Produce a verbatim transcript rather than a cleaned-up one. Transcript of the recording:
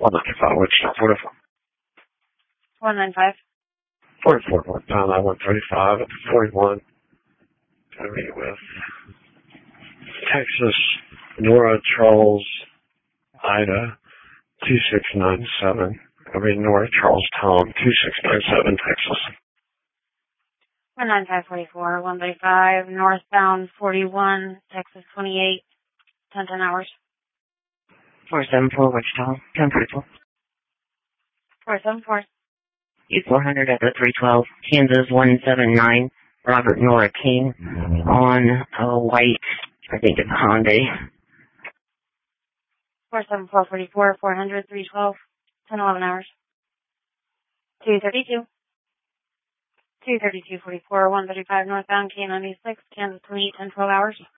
one ninety-five, Wichita, forty-four. one ninety-five. forty-four, northbound I one thirty-five, up to forty-one. Gonna be with Texas, Nora Charles, Ida, two six nine seven. I mean, Nora Charles Tom, two six nine seven, Texas. one ninety-five forty-four, one thirty-five, northbound forty-one, Texas twenty-eight, ten ten hours. four seven four, Wichita, ten forty-four. four seven four. U four hundred at the three twelve, Kansas one seven nine, Robert Nora King, on a white, I think it's a Hyundai. four seven four forty-four, four hundred, three twelve, ten eleven hours. two thirty-two. two thirty-two forty-four, one thirty-five northbound, K ninety-six, Kansas twenty-eight, ten twelve hours.